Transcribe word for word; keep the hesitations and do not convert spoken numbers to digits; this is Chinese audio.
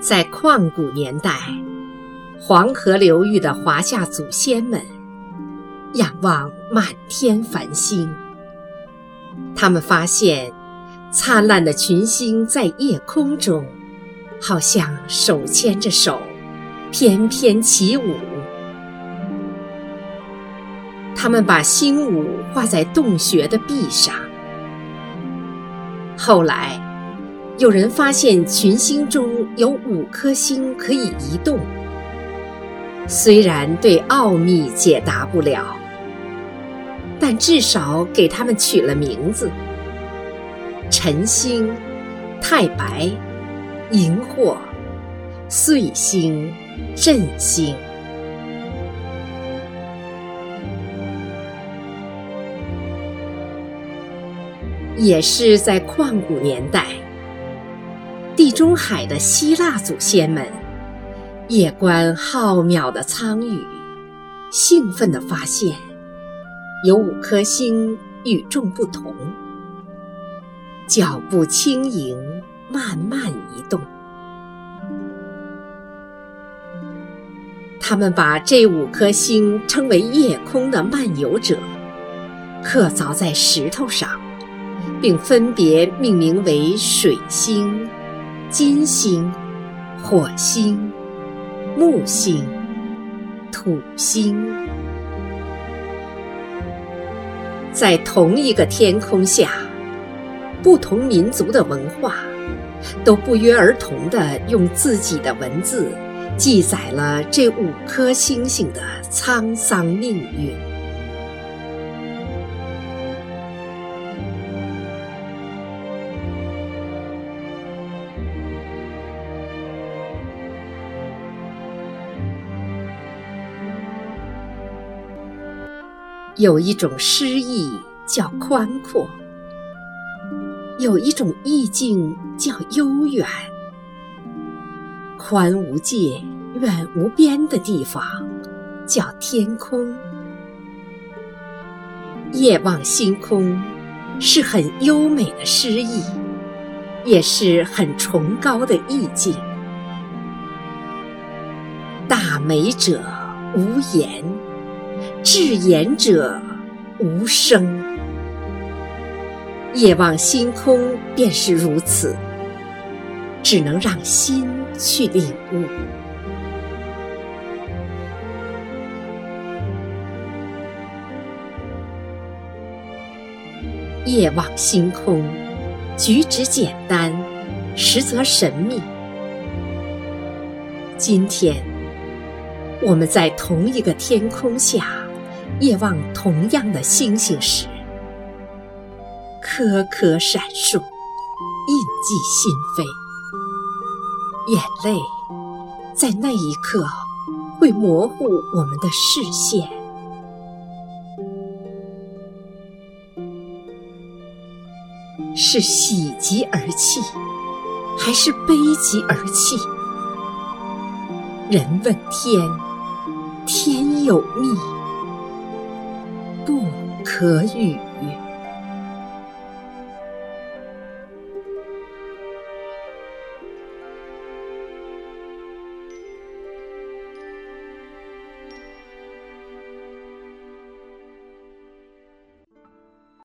在旷古年代，黄河流域的华夏祖先们仰望满天繁星，他们发现灿烂的群星在夜空中好像手牵着手翩翩起舞。他们把星舞画在洞穴的壁上。后来有人发现群星中有五颗星可以移动，虽然对奥秘解答不了，但至少给它们取了名字：晨星、太白、荧惑、岁星、镇星。也是在旷古年代，地中海的希腊祖先们夜观浩渺的苍宇，兴奋地发现有五颗星与众不同，脚步轻盈，慢慢移动。他们把这五颗星称为夜空的漫游者，刻凿在石头上，并分别命名为水星、金星、火星、木星、土星。在同一个天空下，不同民族的文化都不约而同地用自己的文字记载了这五颗星星的沧桑命运。有一种诗意叫宽阔，有一种意境叫悠远。宽无界、远无边的地方叫天空。夜望星空是很优美的诗意，也是很崇高的意境。大美者无言，至言者无声。夜望星空便是如此，只能让心去领悟。夜望星空，举止简单，实则神秘。今天我们在同一个天空下夜望同样的星星时，颗颗闪烁，印记心扉。眼泪在那一刻会模糊我们的视线。是喜极而泣，还是悲极而泣？人问天，天有秘，不可语。